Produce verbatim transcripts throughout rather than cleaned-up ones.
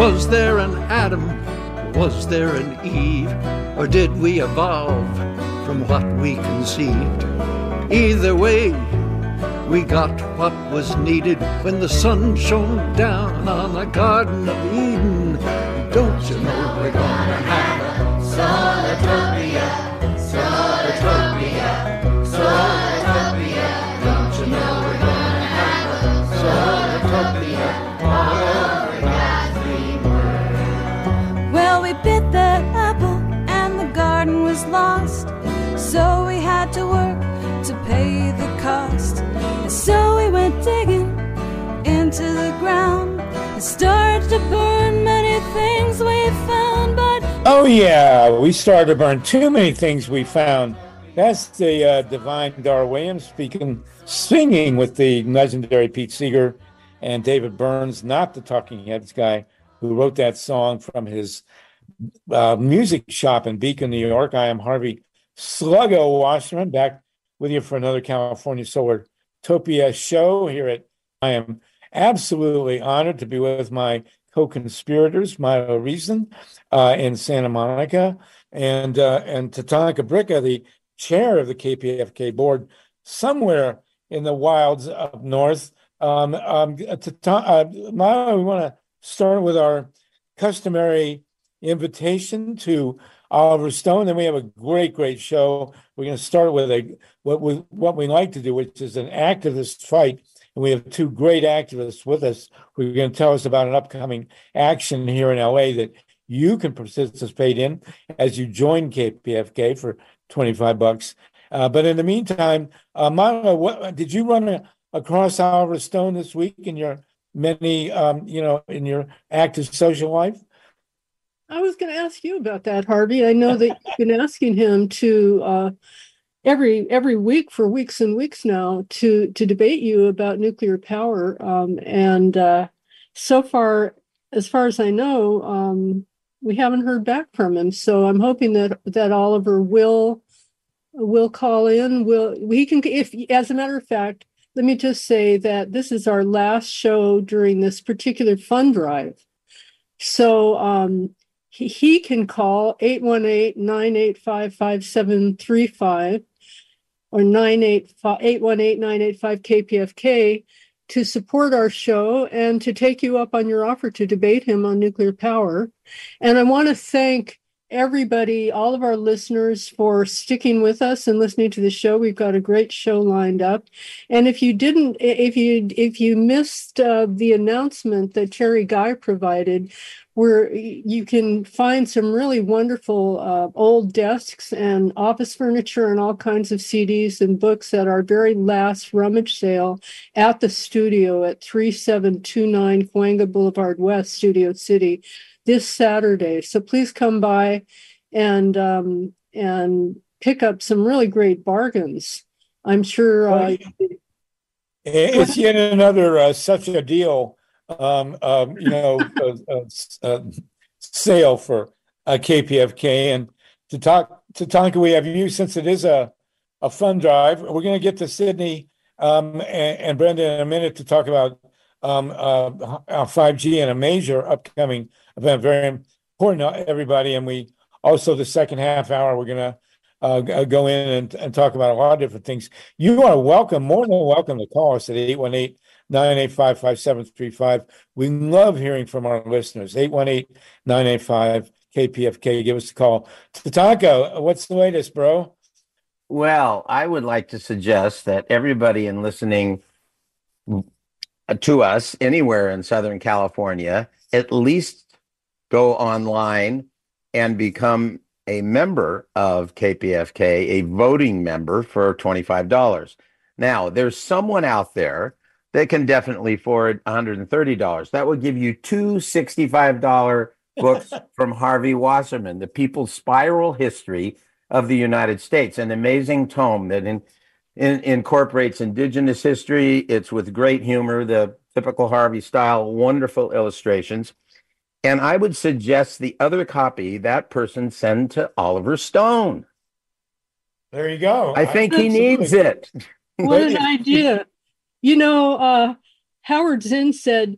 Was there an Adam? Was there an Eve? Or did we evolve from what we conceived? Either way, we got what was needed when the sun shone down on the Garden of Eden. Don't you know we're gonna have a Solatopia, Solatopia, Solatopia. Don't you know we're gonna have a Solatopia all over God's green world. Well, we bit the apple and the garden was lost, so we had to work to pay the cost. And so we went digging into the ground and started to burn many things we found. But oh yeah, we started to burn too many things we found. That's the uh, divine Dar Williams speaking, singing with the legendary Pete Seeger and David Burns, not the Talking Heads guy who wrote that song from his uh, music shop in Beacon, New York. I am Harvey Sluggo Wasserman, back with you for another California Solartopia show here at, I am absolutely honored to be with my co-conspirators, Milo Reason uh, in Santa Monica, and uh, and Tatanka Bricca, the chair of the K P F K board, somewhere in the wilds up north. Um, um, Tatan- uh, Milo, we want to start with our customary invitation to Oliver Stone. Then we have a great, great show. We're going to start with a what we what we like to do, which is an activist fight. And we have two great activists with us who are going to tell us about an upcoming action here in L A that you can participate in as you join K P F K for twenty-five bucks. Uh, but in the meantime, uh, Monica, what did you run a, across Oliver Stone this week in your many, um, you know, in your active social life? I was going to ask you about that, Harvey. I know that you've been asking him to uh, every every week for weeks and weeks now to to debate you about nuclear power, um, and uh, so far, as far as I know, um, we haven't heard back from him. So I'm hoping that that Oliver will will call in. Will he can if as a matter of fact, let me just say that this is our last show during this particular fund drive. So. Um, He, he can call eight one eight, nine eight five, five seven three five or nine eight one eight, nine eight five K P F K to support our show and to take you up on your offer to debate him on nuclear power. And I want to thank everybody, all of our listeners, for sticking with us and listening to the show. We've got a great show lined up. And if you didn't, if you if you missed uh, the announcement that Terry Guy provided, where you can find some really wonderful uh, old desks and office furniture and all kinds of C Ds and books at our very last rummage sale at the studio at three seven two nine Cahuenga Boulevard West, Studio City, this Saturday. So please come by and um, and pick up some really great bargains. I'm sure. Uh, it's yet another uh, such a deal. Um, um, you know, uh, uh, uh, sale for uh, K P F K. And to talk to Tonka, we have you, since it is a, a fund drive. We're going to get to Sydney um, and, and Brenda in a minute to talk about um, uh, five G and a major upcoming event, very important to everybody. And we also, the second half hour, we're going to uh, go in and, and talk about a lot of different things. You are welcome, more than welcome, to call us at eight one eight, nine eight five, five seven three five. We love hearing from our listeners. eight one eight, nine eight five, K P F K. Give us a call. Tatanka, what's the latest, bro? Well, I would like to suggest that everybody in listening to us anywhere in Southern California at least go online and become a member of K P F K, a voting member for twenty-five dollars. Now, there's someone out there that can definitely afford one hundred thirty dollars. That would give you two sixty-five dollars books from Harvey Wasserman, The People's Spiral History of the United States, an amazing tome that in, in, incorporates indigenous history. It's with great humor, the typical Harvey style, wonderful illustrations. And I would suggest the other copy that person send to Oliver Stone. There you go. I think he needs it. What an idea. You know, uh, Howard Zinn said,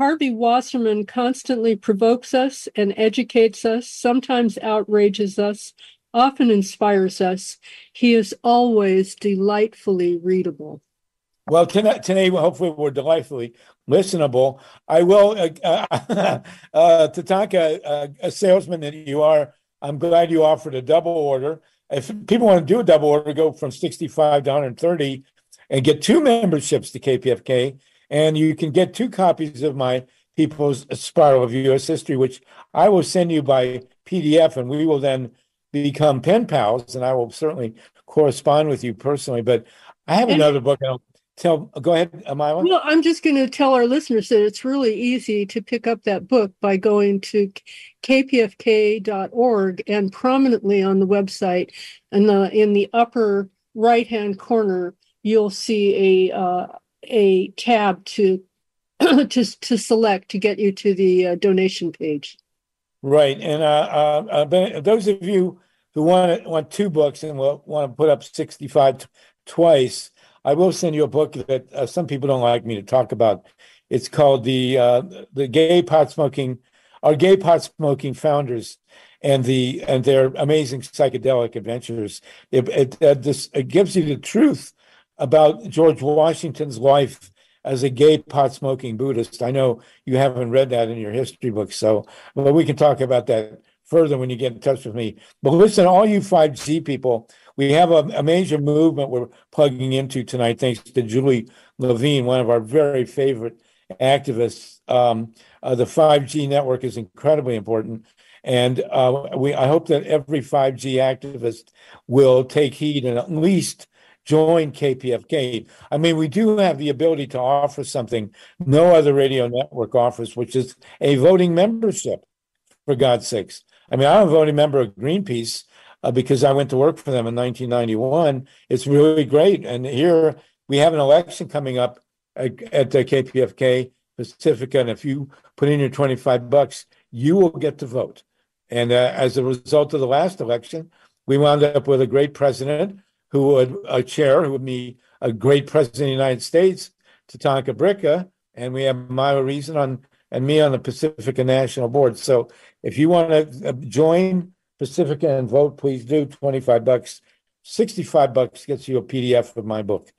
Harvey Wasserman constantly provokes us and educates us, sometimes outrages us, often inspires us. He is always delightfully readable. Well, tonight, today, hopefully, we're delightfully listenable. I will, uh, uh, uh, Tatanka, uh, a salesman that you are, I'm glad you offered a double order. If people want to do a double order, go from sixty-five to one hundred thirty and get two memberships to K P F K. And you can get two copies of my People's Spiral of U S History, which I will send you by P D F, and we will then become pen pals, and I will certainly correspond with you personally. But I have And- another book. I'll tell, go ahead, Amila. Well, I'm just going to tell our listeners that it's really easy to pick up that book by going to k p f k dot org, and prominently on the website in the in the upper right-hand corner, you'll see a uh, a tab to to to select to get you to the uh, donation page. Right, and uh, uh, uh, but those of you who want want two books and will want to put up sixty-five t- twice, I will send you a book that uh, some people don't like me to talk about. It's called the uh, the Gay Pot Smoking, our Gay Pot Smoking Founders, and the and their amazing psychedelic adventures. It it, uh, this, it gives you the truth about George Washington's life as a gay pot smoking Buddhist. I know you haven't read that in your history book, so well, we can talk about that further when you get in touch with me. But listen, all you five G people, we have a, a major movement we're plugging into tonight, thanks to Julie Levine, one of our very favorite activists. Um, uh, the five G network is incredibly important. And uh, we, I hope that every five G activist will take heed and at least join K P F K. I mean, we do have the ability to offer something no other radio network offers, which is a voting membership, for God's sakes. I mean, I'm a voting member of Greenpeace uh, because I went to work for them in nineteen ninety-one. It's really great. And here we have an election coming up at, at the K P F K Pacifica. And if you put in your twenty-five bucks, you will get to vote. And uh, as a result of the last election, we wound up with a great president who would, a chair who would be a great president of the United States, Tatanka Bricca, and we have Myra Reason on and me on the Pacifica National Board. So if you want to join Pacifica and vote, please do. twenty-five bucks, sixty-five bucks gets you a P D F of my book.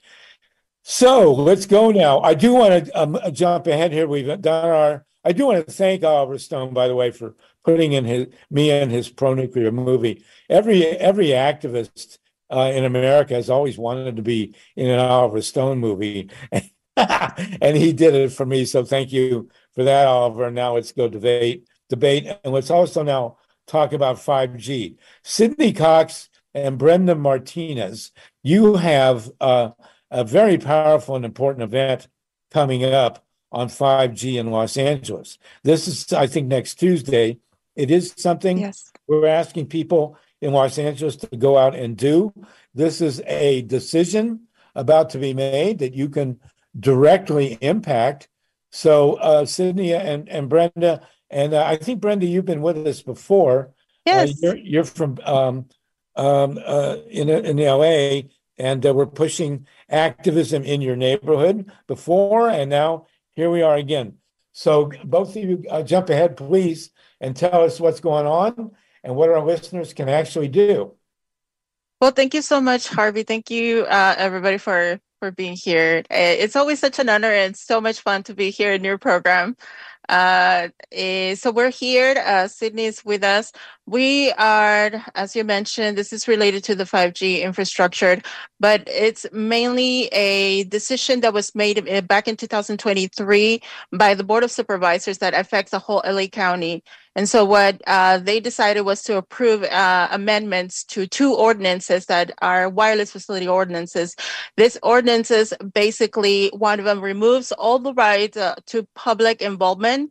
So let's go now. I do want to um, jump ahead here. We've done our, I do want to thank Oliver Stone, by the way, for putting in his me in his pro-nuclear movie. Every every activist uh, in America has always wanted to be in an Oliver Stone movie. And he did it for me. So thank you for that, Oliver. Now let's go debate, debate. And let's also now talk about five G. Sydney Cox and Brenda Martinez, you have uh, a very powerful and important event coming up on five G in Los Angeles. This is, I think, next Tuesday. It is something Yes. we're asking people in Los Angeles to go out and do. This is a decision about to be made that you can directly impact. So uh, Sydney and, and Brenda, and uh, I think, Brenda, you've been with us before. Yes. Uh, you're, you're from um, um, uh, in, in L A, and uh, we're pushing activism in your neighborhood before, and now here we are again. So both of you uh, jump ahead, please, and tell us what's going on and what our listeners can actually do. Well, thank you so much, Harvey. Thank you, uh, everybody, for, for being here. It's always such an honor and so much fun to be here in your program. Uh, eh, so we're here. Uh, Sydney is with us. We are, as you mentioned, this is related to the five G infrastructure, but it's mainly a decision that was made back in two thousand twenty-three by the Board of Supervisors that affects the whole L A County. And so what uh, they decided was to approve uh, amendments to two ordinances that are wireless facility ordinances. These ordinances, basically, one of them removes all the rights uh, to public involvement.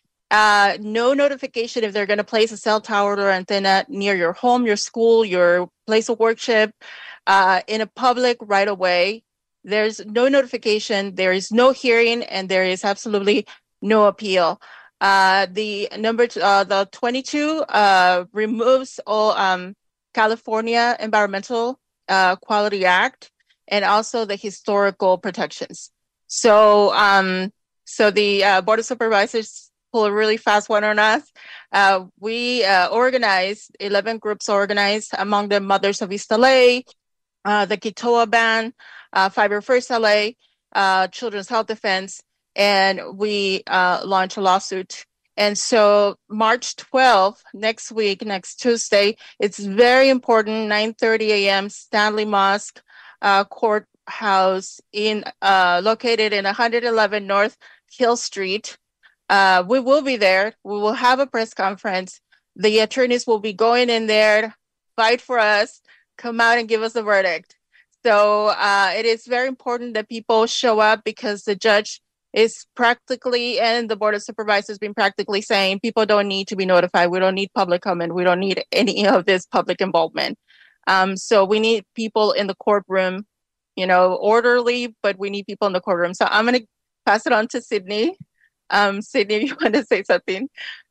Uh, no notification if they're going to place a cell tower or antenna near your home, your school, your place of worship, uh, in a public right of way. There's no notification, there is no hearing, and there is absolutely no appeal. Uh, the number, t- uh, the twenty-two uh, removes all um, California Environmental uh, Quality Act and also the historical protections. So, um, so the uh, Board of Supervisors pulled a really fast one on us. Uh, we uh, organized, eleven groups organized, among them Mothers of East L A, uh, the Kitoa Band, uh, Fiber First L A, uh, Children's Health Defense, and we uh, launched a lawsuit. And so March twelfth, next week, next Tuesday, it's very important, nine thirty a.m., Stanley Mosque uh, Courthouse, in uh, located in one eleven North Hill Street. Uh, we will be there. We will have a press conference. The attorneys will be going in there, fight for us, come out and give us a verdict. So uh, it is very important that people show up, because the judge is practically, and the Board of Supervisors been practically saying, people don't need to be notified. We don't need public comment. We don't need any of this public involvement. Um, so we need people in the courtroom, you know, orderly, but we need people in the courtroom. So I'm going to pass it on to Sydney. Um, Sydney, you want to say something?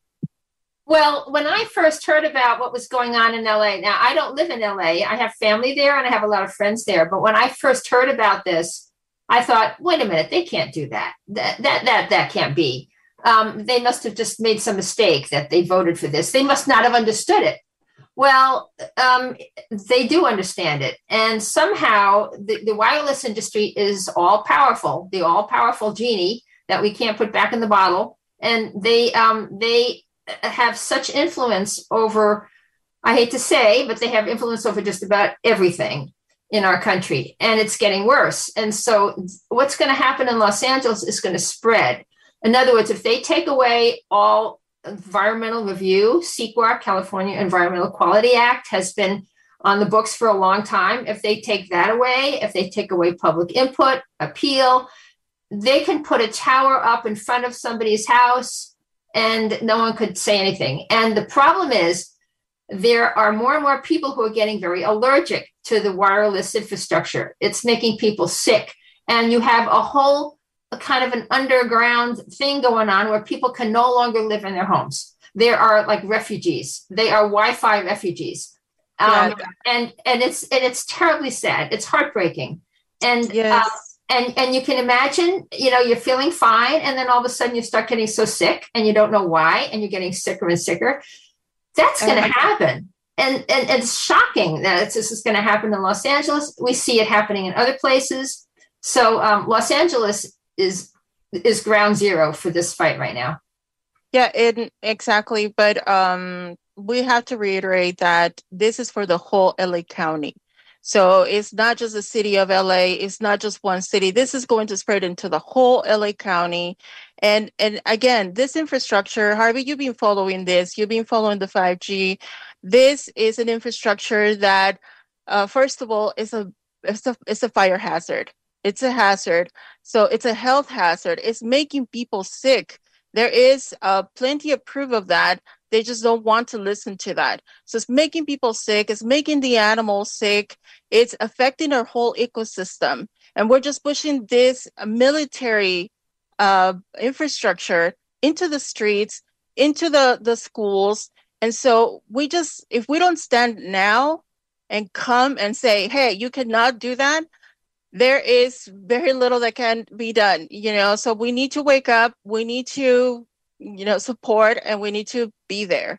Well, when I first heard about what was going on in L A, now I don't live in L A. I have family there and I have a lot of friends there. But when I first heard about this, I thought, wait a minute, they can't do that. That that that that can't be. Um, they must have just made some mistake that they voted for this. They must not have understood it. Well, um, they do understand it. And somehow the, the wireless industry is all powerful, the all powerful genie that we can't put back in the bottle. And they um, they have such influence over, I hate to say, but they have influence over just about everything in our country, and it's getting worse. And so what's going to happen in Los Angeles is going to spread. In other words, if they take away all environmental review, C E Q A, California Environmental Quality Act, has been on the books for a long time. If they take that away, if they take away public input, appeal, they can put a tower up in front of somebody's house and no one could say anything. And the problem is, there are more and more people who are getting very allergic to the wireless infrastructure. It's making people sick. And you have a whole a kind of an underground thing going on where people can no longer live in their homes. There are like refugees. They are Wi-Fi refugees. Um, yeah. and, and it's and it's terribly sad. It's heartbreaking. And yes. uh, and and you can imagine, you know, you're feeling fine. And then all of a sudden you start getting so sick and you don't know why. And you're getting sicker and sicker. That's going to happen. And, and, and it's shocking that it's, this is going to happen in Los Angeles. We see it happening in other places. So um, Los Angeles is is ground zero for this fight right now. Yeah, it, exactly. But um, we have to reiterate that this is for the whole L A County. So it's not just the city of L A. It's not just one city. This is going to spread into the whole L A County. And and again, this infrastructure, Harvey, you've been following this. You've been following the five G. This is an infrastructure that, uh, first of all, is a it's a it's a fire hazard. It's a hazard. So it's a health hazard. It's making people sick. There is uh, plenty of proof of that. They just don't want to listen to that. So it's making people sick. It's making the animals sick. It's affecting our whole ecosystem. And we're just pushing this military uh, infrastructure into the streets, into the, the schools. And so we just, if we don't stand now and come and say, hey, you cannot do that, there is very little that can be done, you know. So we need to wake up. We need to, you know, support, and we need to be there.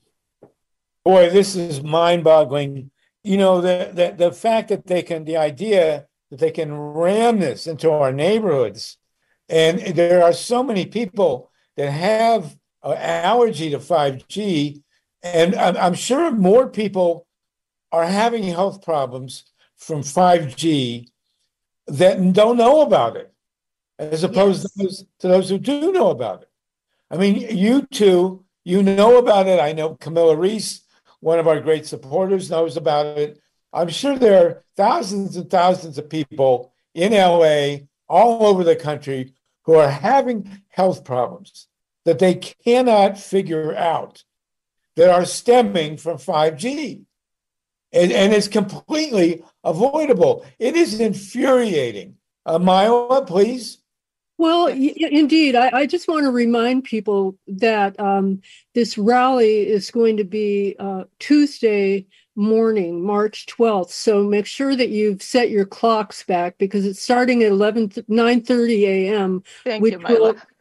Boy, this is mind-boggling. You know, the, the, the fact that they can, the idea that they can ram this into our neighborhoods. And there are so many people that have an allergy to five G. And I'm, I'm sure more people are having health problems from five G that don't know about it, as opposed yes. to, those, to those who do know about it. I mean, you two, you know about it. I know Camilla Reese, one of our great supporters, knows about it. I'm sure there are thousands and thousands of people in L A, all over the country, who are having health problems that they cannot figure out, that are stemming from five G. And, and it's completely avoidable. It is infuriating. Uh, Maya, please. Well, y- indeed. I, I just want to remind people that um, this rally is going to be uh, Tuesday morning, March twelfth. So make sure that you've set your clocks back, because it's starting at eleven, nine thirty a.m. Thank which you, will,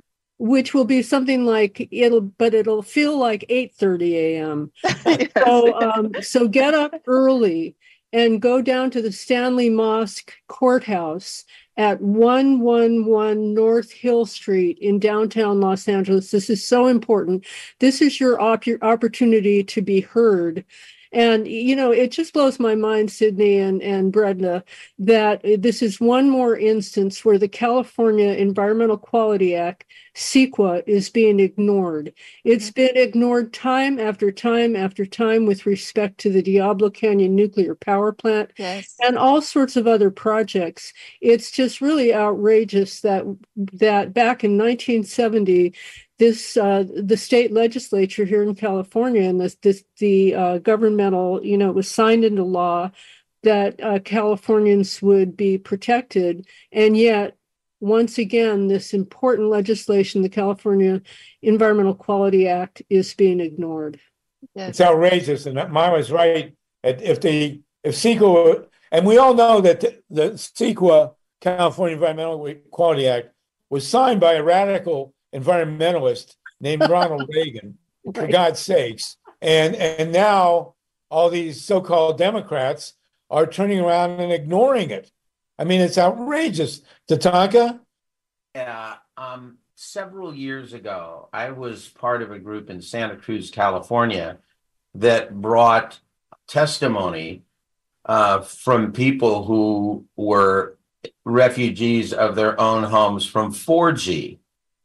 which will be something like it'll, but it'll feel like eight thirty a.m. Yes. So, um, so get up early and go down to the Stanley Mosque Courthouse at one eleven North Hill Street in downtown Los Angeles. This is so important. This is your op- your opportunity to be heard. And, you know, it just blows my mind, Sydney and, and Brenda, that this is one more instance where the California Environmental Quality Act, CEQA, is being ignored. It's been ignored time after time after time with respect to the Diablo Canyon nuclear power plant Yes. and all sorts of other projects. It's just really outrageous that that back in nineteen seventy, this uh, the state legislature here in California and this, this the uh, governmental, you know, it was signed into law that uh, Californians would be protected, and yet once again, this important legislation, the California Environmental Quality Act, is being ignored. Yes. It's outrageous, and Myra's right. If the if CEQA, and we all know that the, the CEQA, California Environmental Quality Act, was signed by a radical environmentalist named Ronald Reagan, for Right. God's sakes, and and now all these so-called Democrats are turning around and ignoring it. I mean, it's outrageous. Tatanka? Yeah, um, several years ago, I was part of a group in Santa Cruz, California, that brought testimony uh, from people who were refugees of their own homes from four G.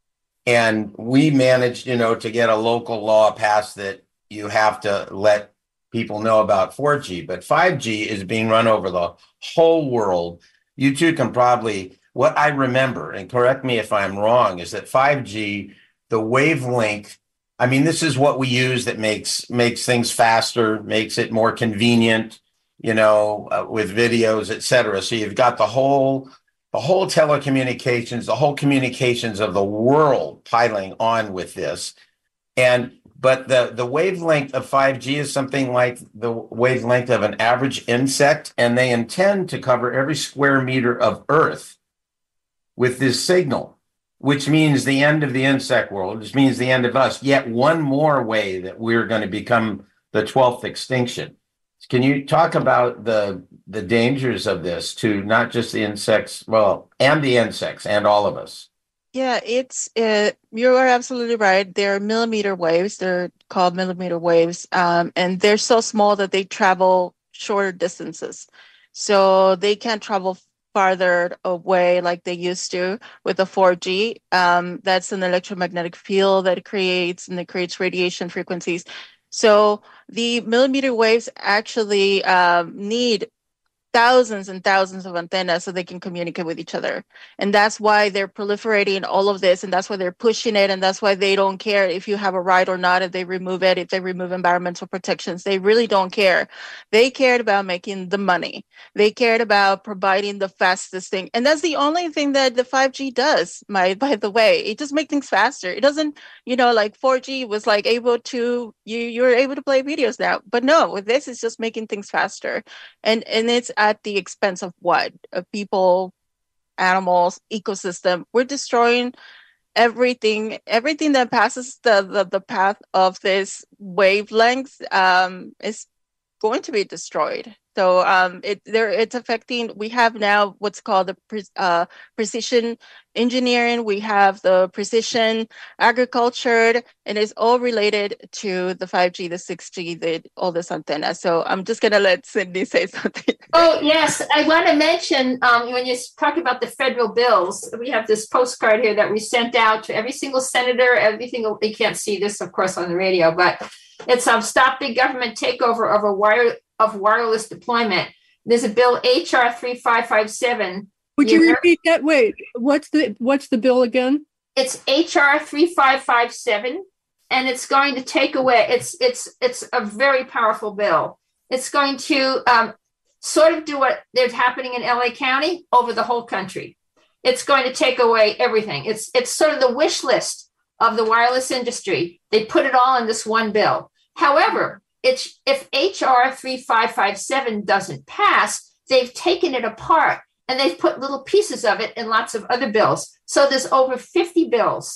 And we managed, you know, to get a local law passed that you have to let people know about four G, but five G is being run over the whole world. You two can probably, what I remember, and correct me if I'm wrong, is that five G, the wavelength, I mean, this is what we use that makes makes things faster, makes it more convenient, you know, uh, with videos, et cetera. So you've got the whole, the whole telecommunications, the whole communications of the world piling on with this. And but the, the wavelength of five G is something like the wavelength of an average insect, and they intend to cover every square meter of Earth with this signal, which means the end of the insect world, which means the end of us. Yet one more way that we're going to become the twelfth extinction. Can you talk about the the dangers of this to not just the insects, well, and the insects and all of us? Yeah, it's uh, you are absolutely right. They're millimeter waves. They're called millimeter waves, um, and they're so small that they travel shorter distances. So they can't travel farther away like they used to with the four G. Um, that's an electromagnetic field that it creates, and it creates radiation frequencies. So the millimeter waves actually um, need thousands and thousands of antennas so they can communicate with each other. And that's why they're proliferating all of this, and that's why they're pushing it, and that's why they don't care if you have a right or not, if they remove it, if they remove environmental protections. They really don't care. They cared about making the money. They cared about providing the fastest thing. And that's the only thing that the five G does, my, by the way. It just makes things faster. It doesn't, you know, like four G was like able to, you, you're able to play videos now. But no, with this, it's just making things faster. And, and it's at the expense of what? Of people, animals, ecosystem. We're destroying everything, everything that passes the, the, the path of this wavelength um, is going to be destroyed. So um, it there it's affecting. We have now what's called the pre, uh, precision engineering. We have the precision agriculture, and it's all related to the five G, the six G, the all this antenna. So I'm just gonna let Cindy say something. Oh yes, I want to mention um, when you talk about the federal bills, we have this postcard here that we sent out to every single senator. Every single they can't see this, of course, on the radio, but it's um, stop big government takeover of a wire. of wireless deployment. There's a bill H R three five five seven. Would you repeat that? Wait, what's the what's the bill again? It's H R three five five seven, and it's going to take away. It's it's it's a very powerful bill. It's going to um, sort of do what is happening in L A County over the whole country. It's going to take away everything. It's it's sort of the wish list of the wireless industry. They put it all in this one bill. However, It's, if H R three five five seven doesn't pass, they've taken it apart and they've put little pieces of it in lots of other bills. So there's over fifty bills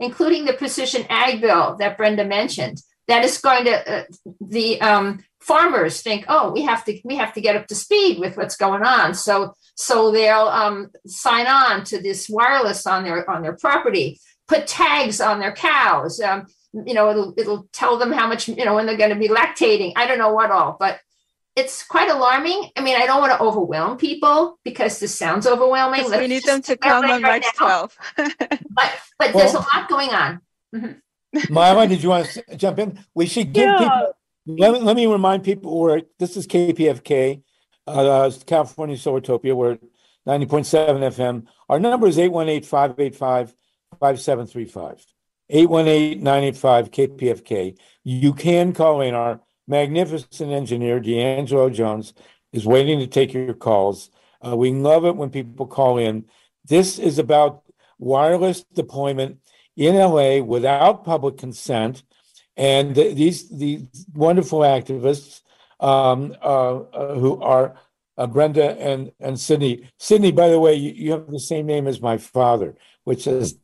including the precision ag bill that Brenda mentioned, that is going to uh, the um, farmers think, oh, we have to we have to get up to speed with what's going on. So so they'll um, sign on to this wireless on their on their property, put tags on their cows. Um, you know, it'll it'll tell them how much, you know, when they're going to be lactating. I don't know what all, but it's quite alarming. I mean, I don't want to overwhelm people because this sounds overwhelming. We need them to come on March twelfth. but but there's well, a lot going on. Mm-hmm. Mila, did you want to jump in? We should give yeah. people, let me, let me remind people where this is K P F K, uh, California Solartopia. We're ninety point seven F M. Our number is eight one eight, five eight five, five seven three five. eight one eight, nine eight five, K P F K. You can call in. Our magnificent engineer, D'Angelo Jones, is waiting to take your calls. Uh, we love it when people call in. This is about wireless deployment in L A without public consent. And th- these these wonderful activists um, uh, uh, who are uh, Brenda and, and Sydney. Sydney, by the way, you, you have the same name as my father, which is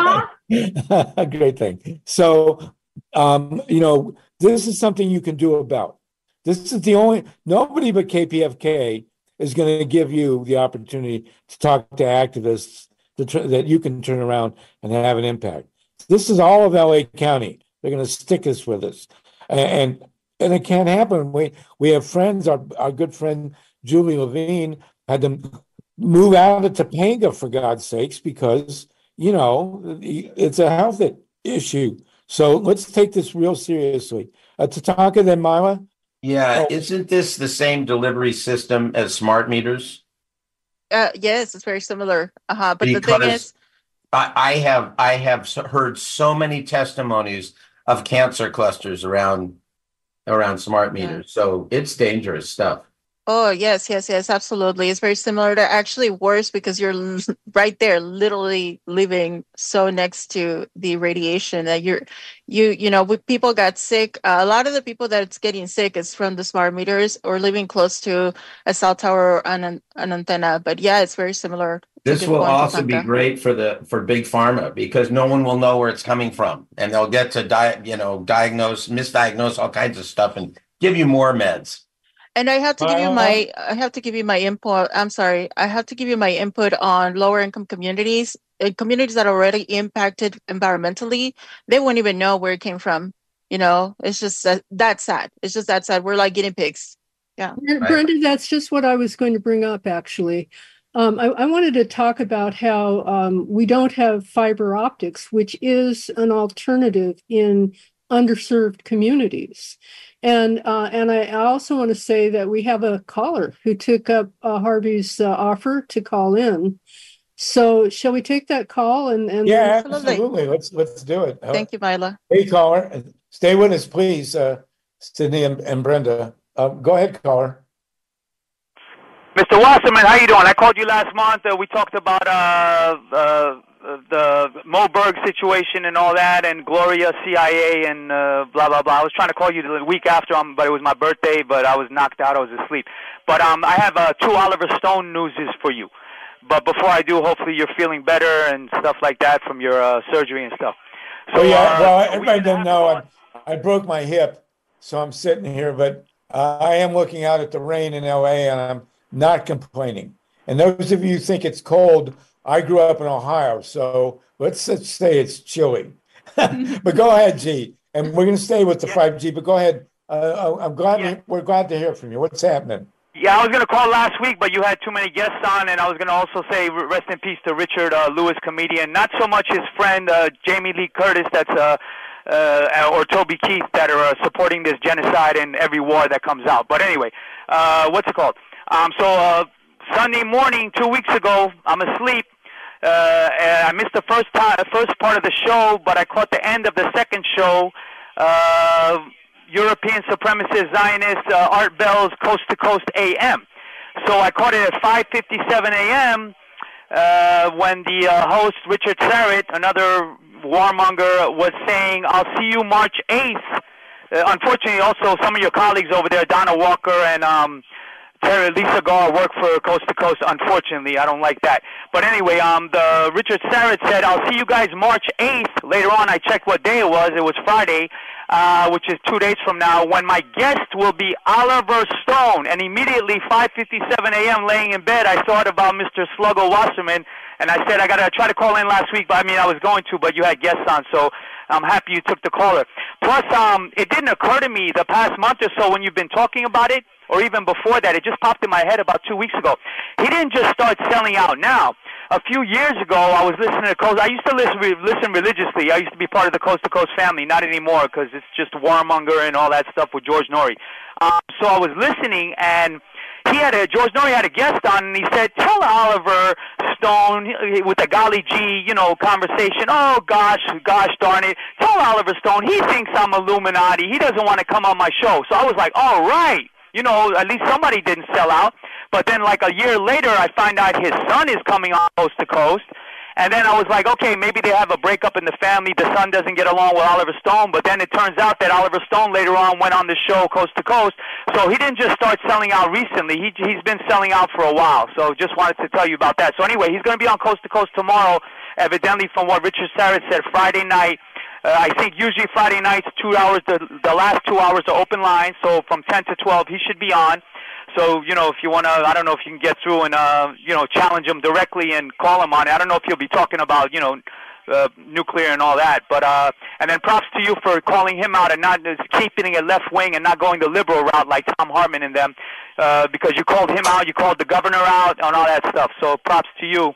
a great thing. So, um, you know, this is something you can do about. This is the only, nobody but K P F K is going to give you the opportunity to talk to activists that, that you can turn around and have an impact. This is all of L A County. They're going to stick this with us. And and it can't happen. We we have friends, our, our good friend Julie Levine had to move out of Topanga, for God's sakes, because, you know, it's a health issue. So let's take this real seriously. Uh, Tatanka, then Mila? Yeah, oh. Isn't this the same delivery system as smart meters? Uh, yes, it's very similar. Uh-huh. But Because the thing is, I, I have I have heard so many testimonies of cancer clusters around around smart meters. Yeah. So it's dangerous stuff. Oh, yes, yes, yes, absolutely. It's very similar to, actually worse, because you're right there, literally living so next to the radiation that you're, you, you know, when people got sick, uh, a lot of the people that's getting sick is from the smart meters or living close to a cell tower or an, an antenna. But yeah, it's very similar. This will also be great for the for big pharma, because no one will know where it's coming from, and they'll get to di- you know diagnose, misdiagnose all kinds of stuff, and give you more meds. And I have to give you my I have to give you my input. I'm sorry. I have to give you my input on lower income communities, uh, communities that are already impacted environmentally. They won't even know where it came from. You know, it's just that, that sad. It's just that sad. We're like guinea pigs. Yeah. Right. Brenda, that's just what I was going to bring up, actually. Um, I, I wanted to talk about how um, we don't have fiber optics, which is an alternative in underserved communities. And uh, and I also want to say that we have a caller who took up uh, Harvey's uh, offer to call in. So shall we take that call? And, and yeah, absolutely. absolutely. Let's let's do it. Thank you, Mila. Hey, caller, stay with us, please, uh, Sydney and, and Brenda. Uh, go ahead, caller. Mister Wasserman, how you doing? I called you last month. Uh, we talked about uh, uh, the Moberg situation and all that, and Gloria, C I A, and uh, blah, blah, blah. I was trying to call you the week after, um, but it was my birthday, but I was knocked out. I was asleep. But um, I have uh, two Oliver Stone newses for you. But before I do, hopefully you're feeling better and stuff like that from your uh, surgery and stuff. So, oh, yeah, uh, well, everybody doesn't know I, I broke my hip, so I'm sitting here, but uh, I am looking out at the rain in L A, and I'm not complaining. And those of you who think it's cold, I grew up in Ohio, so let's, let's say it's chilly. But go ahead, G. And we're going to stay with the yeah. five G, but go ahead. Uh, I'm glad yeah. we're glad to hear from you. What's happening? Yeah, I was going to call last week, but you had too many guests on, and I was going to also say rest in peace to Richard uh, Lewis, comedian. Not so much his friend uh, Jamie Lee Curtis, that's uh, uh, or Toby Keith, that are uh, supporting this genocide in every war that comes out. But anyway, uh, what's it called? Um, so uh, Sunday morning, two weeks ago, I'm asleep. Uh, and I missed the first time, first part of the show, but I caught the end of the second show. Uh, European supremacist Zionist uh, Art Bell's Coast to Coast A M. So I caught it at five fifty-seven A M uh, when the uh, host Richard Sarrett, another warmonger, was saying, "I'll see you March eighth." Uh, unfortunately, also some of your colleagues over there, Donna Walker and um, Terry Lisa Gar work for Coast to Coast. Unfortunately, I don't like that. But anyway, um, the Richard Sarrett said, "I'll see you guys March eighth." Later on, I checked what day it was. It was Friday, uh, which is two days from now, when my guest will be Oliver Stone. And immediately, five fifty-seven a.m., laying in bed, I thought about Mister Sluggo Wasserman, and I said I gotta try to call in last week. But I mean, I was going to, but you had guests on, so I'm happy you took the caller. Plus, um, it didn't occur to me the past month or so when you've been talking about it, or even before that, it just popped in my head about two weeks ago. He didn't just start selling out now. A few years ago, I was listening to Coast. I used to listen listen religiously. I used to be part of the Coast to Coast family. Not anymore, because it's just warmonger and all that stuff with George Norrie. Um, so I was listening, and he had a George Norrie had a guest on, and he said, "Tell Oliver Stone with a golly gee, you know, conversation. Oh gosh, gosh darn it. Tell Oliver Stone he thinks I'm Illuminati. He doesn't want to come on my show." So I was like, "All right." You know, at least somebody didn't sell out. But then like a year later, I find out his son is coming on Coast to Coast. And then I was like, okay, maybe they have a breakup in the family. The son doesn't get along with Oliver Stone. But then it turns out that Oliver Stone later on went on the show Coast to Coast. So he didn't just start selling out recently. He, he's been selling out for a while. So just wanted to tell you about that. So anyway, he's going to be on Coast to Coast tomorrow, evidently from what Richard Sarrett said, Friday night. Uh, I think usually Friday nights, two hours, the, the last two hours are open line. So from ten to twelve, he should be on. So, you know, if you want to, I don't know if you can get through and, uh, you know, challenge him directly and call him on it. I don't know if he'll be talking about, you know, uh, nuclear and all that. But, uh, and then props to you for calling him out and not uh, keeping it left wing and not going the liberal route like Tom Hartman and them, uh, because you called him out, you called the governor out and all that stuff. So props to you.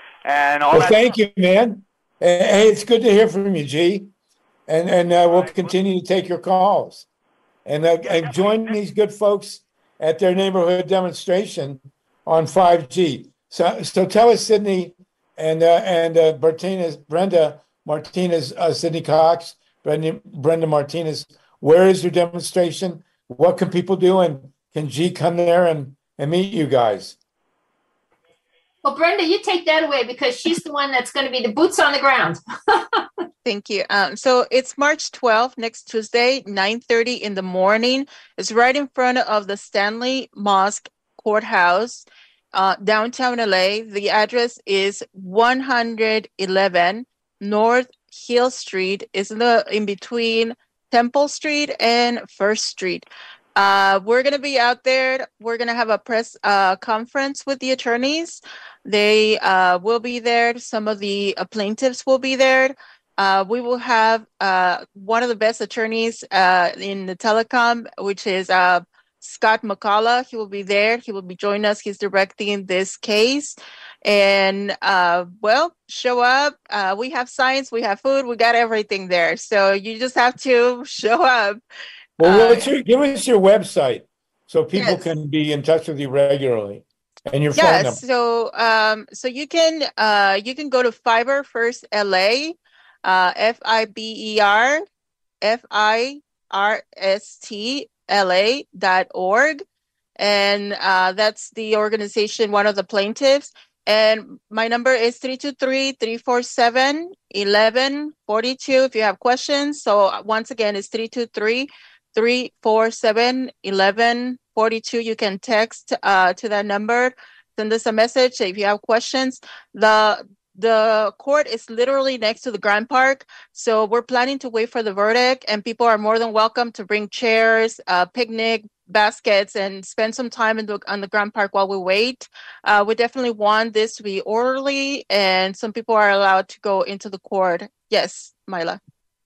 And all well, that thank stuff. you, man. Hey, it's good to hear from you, G. And and uh, we'll continue to take your calls. And, uh, and join these good folks at their neighborhood demonstration on five G. So so tell us, Sydney and uh, and uh, Martinez, Brenda Martinez, uh, Sydney Cox, Brenda, Brenda Martinez, where is your demonstration? What can people do? And can G come there and, and meet you guys? Well, Brenda, you take that away because she's the one that's going to be the boots on the ground. Thank you. Um, so it's March twelfth, next Tuesday, nine thirty in the morning. It's right in front of the Stanley Mosque Courthouse, uh, downtown L A. The address is one eleven North Hill Street. It's in, the, in between Temple Street and First Street. Uh, we're going to be out there. We're going to have a press uh, conference with the attorneys. They uh, will be there. Some of the uh, plaintiffs will be there. Uh, we will have uh, one of the best attorneys uh, in the telecom, which is uh, Scott McCullough. He will be there. He will be joining us. He's directing this case. And, uh, well, show up. Uh, we have signs. We have food. We got everything there. So you just have to show up. Well, Uh, what's your, give us your website so people yes. can be in touch with you regularly, and your phone Yes. number. So, um, so you can uh, you can go to Fiber First L A, uh, F I B E R F I R S T L A dot org, and uh, that's the organization, one of the plaintiffs. And my number is three two three, three four seven, one one four two if you have questions. So once again, it's three two three, three four seven, one one four two. You can text uh, to that number, send us a message if you have questions. The the court is literally next to the Grand Park, so we're planning to wait for the verdict, and people are more than welcome to bring chairs, uh, picnic baskets, and spend some time in the, on the Grand Park while we wait. Uh, we definitely want this to be orderly, and some people are allowed to go into the court. Yes, Mila.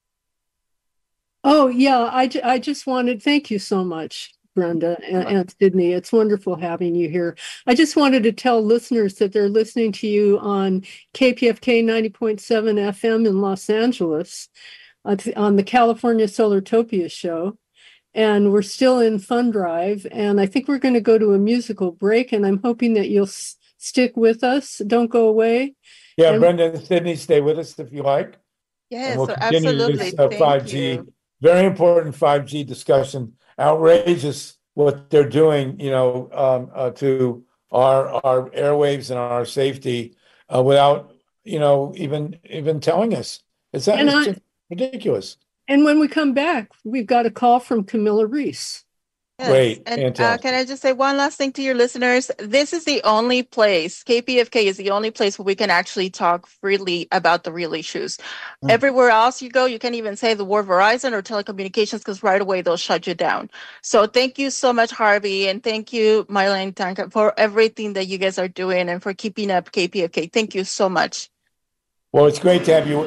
Oh, yeah, I, ju- I just wanted, thank you so much, Brenda and, and Sydney. It's wonderful having you here. I just wanted to tell listeners that they're listening to you on K P F K ninety point seven F M in Los Angeles uh, on the California Solartopia show. And we're still in Fund Drive. And I think we're going to go to a musical break. And I'm hoping that you'll s- stick with us. Don't go away. Yeah, And- Brenda and Sydney, stay with us if you like. Yes, And we'll so continue absolutely. this uh, Thank five G, you. very important five G discussion. Outrageous what they're doing, you know, um, uh, to our our airwaves and our safety uh, without, you know, even even telling us. It's, And it's I- just ridiculous. And when we come back, we've got a call from Camilla Reese. Yes. Great. And uh, Fantastic. can I just say one last thing to your listeners? This is the only place, K P F K is the only place where we can actually talk freely about the real issues. Mm. Everywhere else you go, you can't even say the word Verizon or telecommunications because right away they'll shut you down. So thank you so much, Harvey. And thank you, Marlene Tanka, for everything that you guys are doing and for keeping up K P F K. Thank you so much. Well, it's great to have you.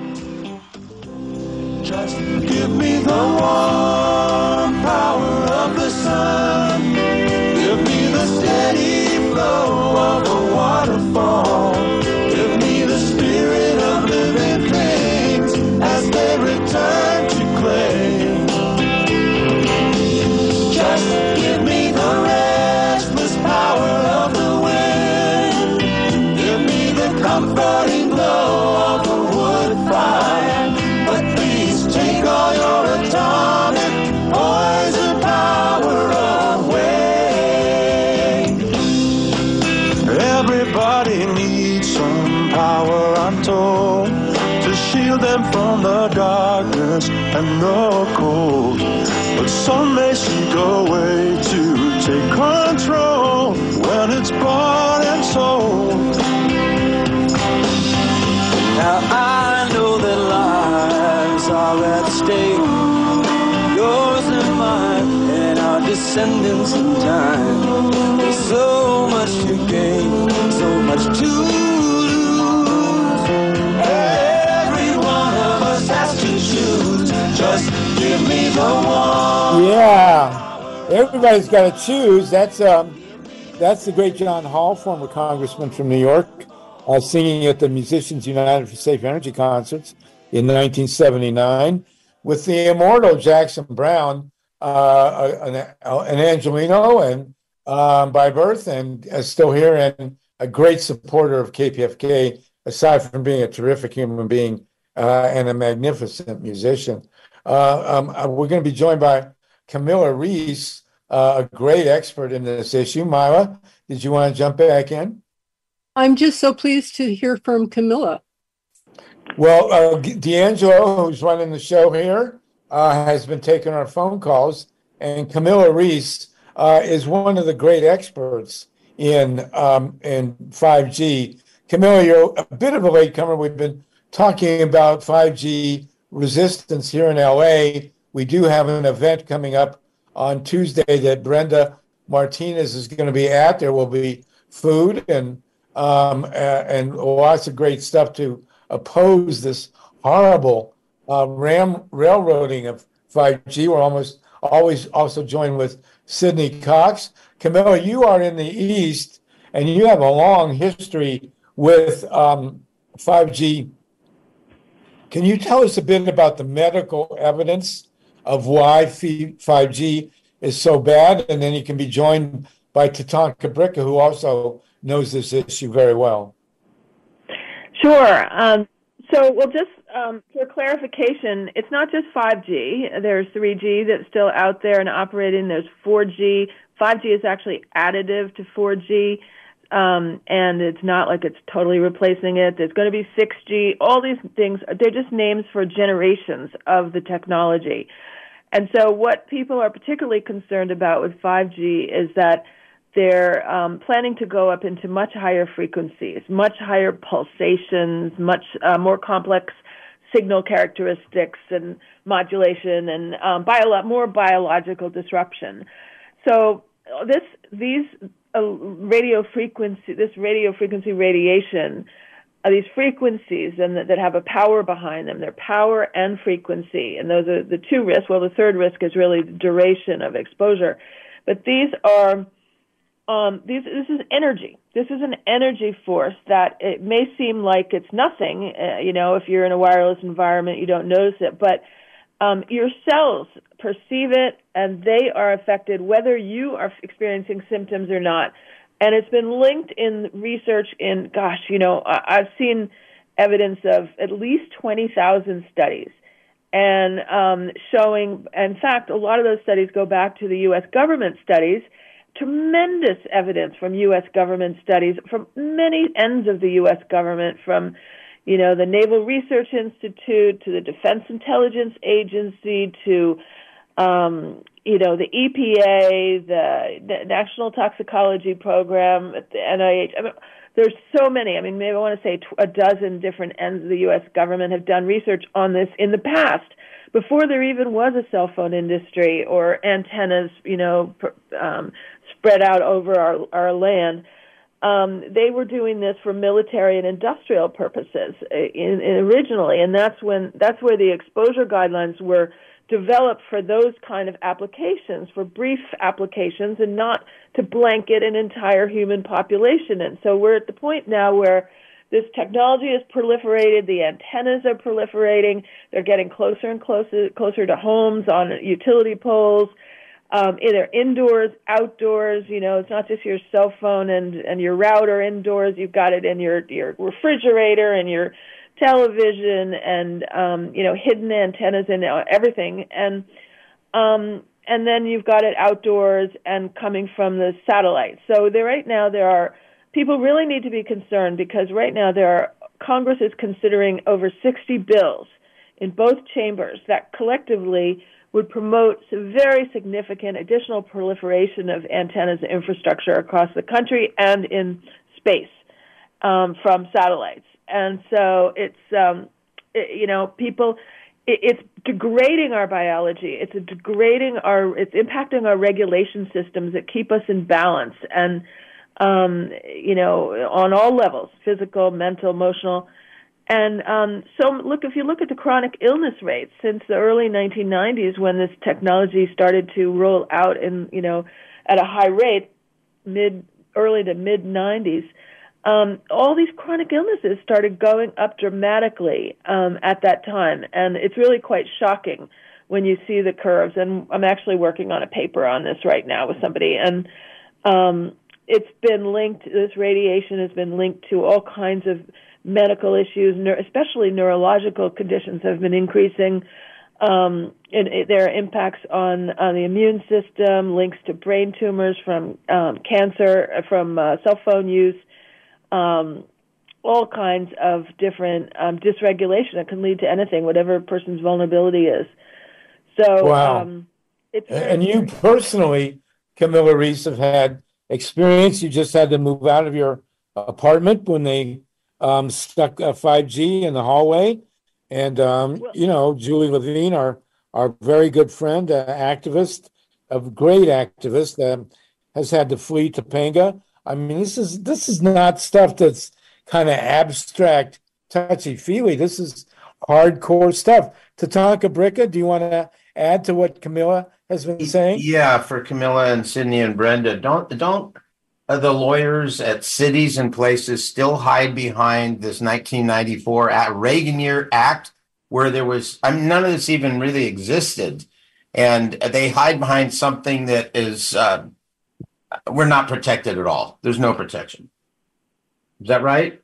Just give me the warm power of the sun. Give me the steady flow of a waterfall. Give me the spirit of living things as they return to clay. Just give me the restless power of the wind. Give me the comforting glow of a wood fire. But please take all your atomic poison power away. Everybody needs some power, I'm told, to shield them from the darkness and the cold. But some may seek a way to take control when it's bought and sold. Now I know that lives are at stake, yours and mine, and our descendants in time. There's so much to gain, so much to lose. Every one of us has to choose. Just give me the one. Yeah, everybody's got to choose. That's um, that's the great John Hall, former congressman from New York. Uh, singing at the Musicians United for Safe Energy concerts in nineteen seventy-nine with the immortal Jackson Browne, uh, an, an Angelino and um, by birth, and uh, still here, and a great supporter of K P F K, aside from being a terrific human being uh, and a magnificent musician. Uh, um, we're going to be joined by Camilla Reese, uh, a great expert in this issue. Myla, did you want to jump back in? I'm just so pleased to hear from Camilla. Well, uh, D'Angelo, who's running the show here, uh, has been taking our phone calls, and Camilla Reese uh, is one of the great experts in um, in five G. Camilla, you're a bit of a latecomer. We've been talking about five G resistance here in L A. We do have an event coming up on Tuesday that Brenda Martinez is going to be at. There will be food and Um, and lots of great stuff to oppose this horrible uh, ram railroading of five G. We're almost always also joined with Sydney Cox. Camilla, you are in the East, and you have a long history with um, five G. Can you tell us a bit about the medical evidence of why five G is so bad? And then you can be joined by Tatanka Bricca, who also knows this issue very well. Sure. Um, so, well, just um, for clarification, it's not just five G. There's three G that's still out there and operating. There's four G. five G is actually additive to four G, um, and it's not like it's totally replacing it. There's going to be six G. All these things, they're just names for generations of the technology. And so what people are particularly concerned about with five G is that they're um, planning to go up into much higher frequencies, much higher pulsations, much uh, more complex signal characteristics and modulation, and um, bio- more biological disruption. So this these uh, radio frequency, this radio frequency radiation, uh, these frequencies, and that, that have a power behind them. They're power and frequency, and those are the two risks. Well, the third risk is really the duration of exposure, but these are. Um, these, this is energy. This is an energy force that it may seem like it's nothing. Uh, you know, if you're in a wireless environment, you don't notice it. But um, your cells perceive it, and they are affected whether you are experiencing symptoms or not. And it's been linked in research in, gosh, you know, I've seen evidence of at least twenty thousand studies. And um, showing, in fact, a lot of those studies go back to the U S government studies. Tremendous evidence from U S government studies, from many ends of the U S government, from, you know, the Naval Research Institute to the Defense Intelligence Agency to, um, you know, the E P A, the, the National Toxicology Program, the N I H. I mean, there's so many. I mean, maybe I want to say tw- a dozen different ends of the U S government have done research on this in the past, before there even was a cell phone industry or antennas, you know, um, spread out over our, our land. Um, they were doing this for military and industrial purposes in, in originally, and that's when that's where the exposure guidelines were developed for those kind of applications, for brief applications, and not to blanket an entire human population. And so we're at the point now where this technology is proliferated, the antennas are proliferating, they're getting closer and closer closer to homes, on utility poles, um, either indoors, outdoors. You know, it's not just your cell phone and, and your router indoors, you've got it in your, your refrigerator and your television and, um, you know, hidden antennas and everything. And, um, and then you've got it outdoors and coming from the satellite. So there, right now there are, people really need to be concerned, because right now there are, Congress is considering over sixty bills in both chambers that collectively would promote some very significant additional proliferation of antennas and infrastructure across the country and in space um, from satellites. And so it's, um, it, you know, people, it, it's degrading our biology. It's degrading our, it's impacting our regulation systems that keep us in balance. And, um, you know, on all levels, physical, mental, emotional. And um, so, look, if you look at the chronic illness rates since the early nineteen nineties, when this technology started to roll out in, you know, at a high rate, mid, early to mid nineties, um, all these chronic illnesses started going up dramatically um, at that time. And it's really quite shocking when you see the curves. And I'm actually working on a paper on this right now with somebody. And um, it's been linked, this radiation has been linked to all kinds of medical issues, especially neurological conditions have been increasing. Um, and it, there are impacts on, on the immune system, links to brain tumors from um, cancer, from uh, cell phone use, um, all kinds of different um, dysregulation that can lead to anything, whatever a person's vulnerability is. So, wow. um, it's and you personally, Camilla Reese, have had experience. You just had to move out of your apartment when they Um, stuck uh, five G in the hallway, and um, you know, Julie Levine, our our very good friend, uh, activist, a great activist, um, has had to flee Topanga. I mean, this is this is not stuff that's kind of abstract, touchy feely. This is hardcore stuff. Tatanka Bricca, do you want to add to what Camilla has been saying? Yeah, for Camilla and Sydney and Brenda, don't don't. Uh, the lawyers at cities and places still hide behind this nineteen ninety-four Reagan year Act, where there was, I mean, none of this even really existed. And they hide behind something that is, uh, we're not protected at all. There's no protection. Is that right?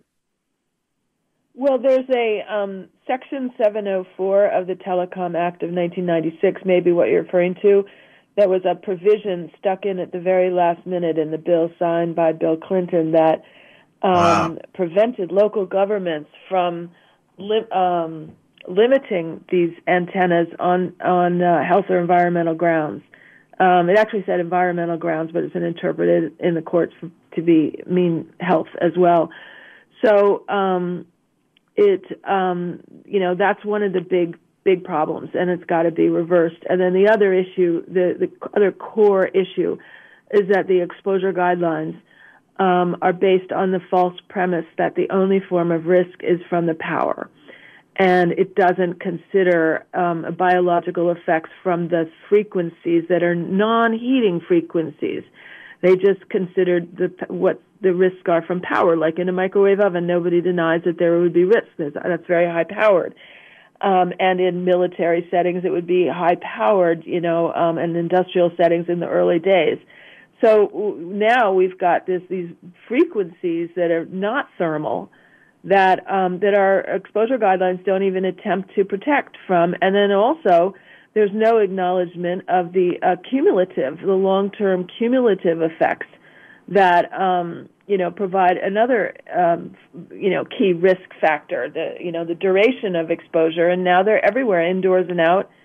Well, there's a um, Section seven oh four of the Telecom Act of nineteen ninety-six, maybe what you're referring to. There was a provision stuck in at the very last minute in the bill signed by Bill Clinton that um, wow. prevented local governments from li- um, limiting these antennas on on uh, health or environmental grounds. Um, it actually said environmental grounds, but it's been interpreted in the courts for, to be mean health as well. So um, it um, you know that's one of the big. big problems, and it's got to be reversed. And then the other issue, the, the other core issue, is that the exposure guidelines um, are based on the false premise that the only form of risk is from the power. And it doesn't consider um, biological effects from the frequencies that are non-heating frequencies. They just considered the, what the risks are from power. Like in a microwave oven, nobody denies that there would be risks. That's very high-powered. Um, and in military settings, it would be high-powered, you know, um, and industrial settings in the early days. So now we've got this these frequencies that are not thermal, that um, that our exposure guidelines don't even attempt to protect from. And then also, there's no acknowledgement of the uh, cumulative, the long-term cumulative effects that um, you know provide another um, you know key risk factor. The you know the duration of exposure, and now they're everywhere, indoors and out,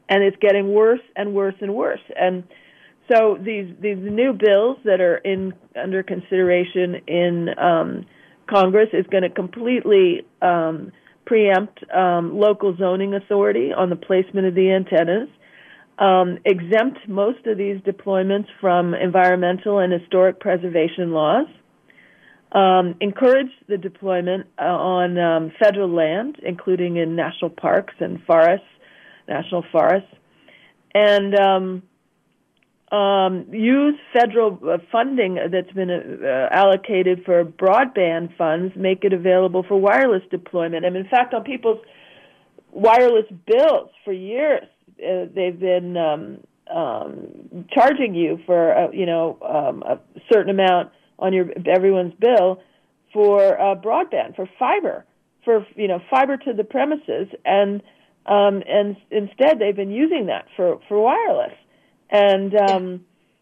and it's getting worse and worse and worse. And so these these new bills that are in under consideration in um, Congress is going to completely um, preempt um, local zoning authority on the placement of the antennas, um, exempt most of these deployments from environmental and historic preservation laws, um, encourage the deployment uh, on um, federal land, including in national parks and forests, national forests, and um, um, use federal uh, funding that's been uh, allocated for broadband funds, make it available for wireless deployment. And in fact, on people's wireless bills for years, uh, they've been um, um, charging you for uh, you know um, a certain amount on your everyone's bill for uh, broadband, for fiber, for you know fiber to the premises, and um, and instead they've been using that for, for wireless. And um,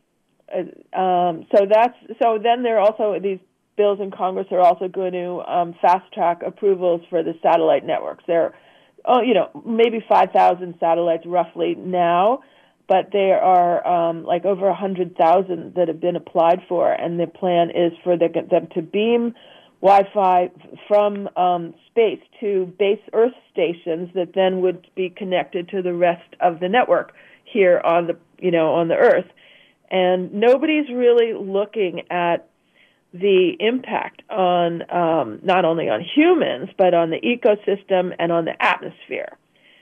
uh, um, so that's so. Then there are also these bills in Congress are also going to um, fast track approvals for the satellite networks. There are, oh, you know, maybe five thousand satellites roughly now, but there are um, like over a hundred thousand that have been applied for, and the plan is for the, them to beam Wi-Fi from um, space to base Earth stations that then would be connected to the rest of the network here on the you know on the Earth. And nobody's really looking at the impact on um, not only on humans but on the ecosystem and on the atmosphere.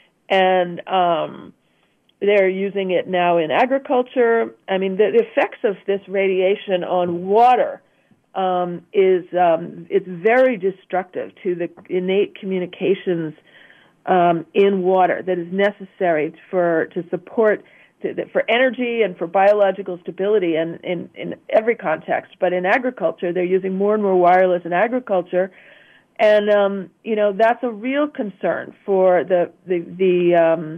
And um, they're using it now in agriculture. I mean, the, the effects of this radiation on water um, is um, it's very destructive to the innate communications Um, in water that is necessary for to support to, for energy and for biological stability, and in, in every context. But in agriculture, they're using more and more wireless in agriculture, and um, you know that's a real concern for the the the um,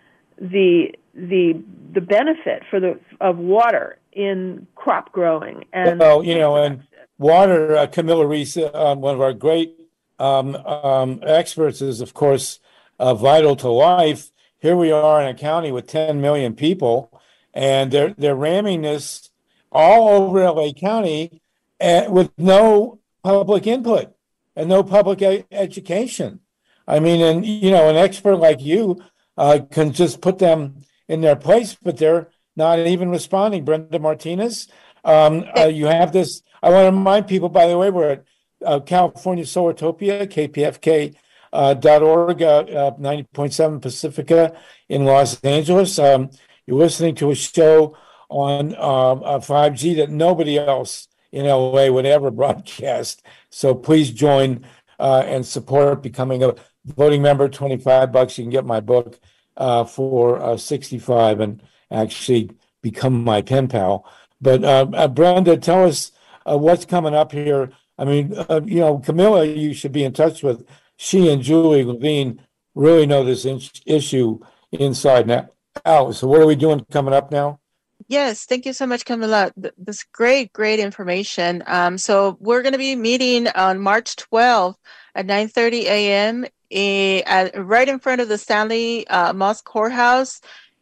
the the the benefit for the of water in crop growing. And well, you know, and water. Uh, Camilla Reese, uh, one of our great um, um, experts, is of course Uh, vital to life. Here we are in a county with ten million people, and they're they're ramming this all over L A County uh, with no public input and no public e- education. I mean, and you know, an expert like you uh, can just put them in their place, but they're not even responding. Brenda Martinez, um, uh, you have this. I want to remind people, by the way, we're at uh, California Solartopia, K P F K. Uh, dot org, uh, uh, ninety point seven Pacifica in Los Angeles. Um, you're listening to a show on um, uh, five G that nobody else in L A would ever broadcast. So please join uh, and support becoming a voting member. twenty-five bucks. You can get my book uh, for uh, sixty-five and actually become my pen pal. But uh, uh, Brenda, tell us uh, what's coming up here. I mean, uh, you know, Camilla, you should be in touch with. She and Julie Levine really know this in- issue inside and out. So what are we doing coming up now? Yes, thank you so much, Camila. This great, great information. Um, so we're going to be meeting on March twelfth at nine thirty a.m. In, at, right in front of the Stanley uh, Moss Courthouse.